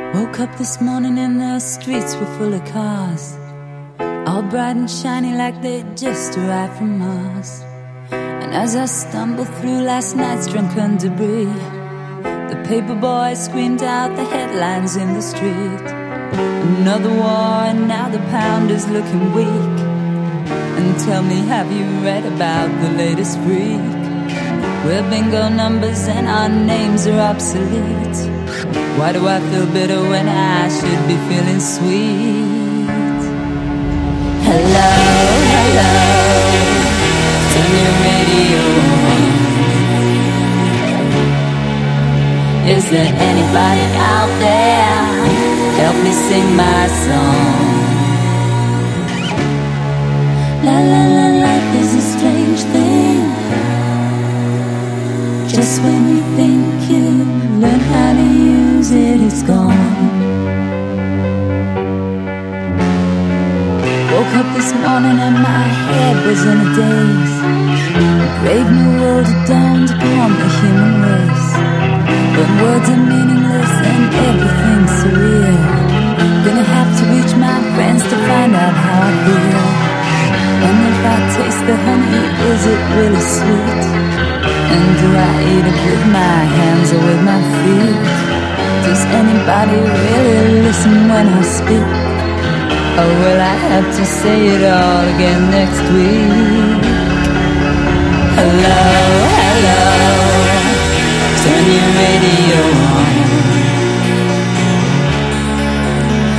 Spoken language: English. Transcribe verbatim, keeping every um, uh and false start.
Woke up this morning and the streets were full of cars, all bright and shiny like they'd just arrived from Mars. And as I stumbled through last night's drunken debris, the paper boys screamed out the headlines in the street. Another war and now the pound is looking weak. And tell me, have you read about the latest freak? We're bingo numbers and our names are obsolete. Why do I feel bitter when I should be feeling sweet? Hello, hello, turn your radio on. Is there anybody out there? Help me sing my song. La la la, life is a strange thing. Just when you think you learn how to use it, it's gone. Woke up this morning and my head was in a daze. A brave new world had dawned upon the human race. When words are meaningless and everything's surreal, gonna have to reach my friends to find out how I feel. And if I taste the honey, is it really sweet? And do I eat it with my hands or with my feet? Does anybody really listen when I speak? Or will I have to say it all again next week? Hello, hello, turn your radio on.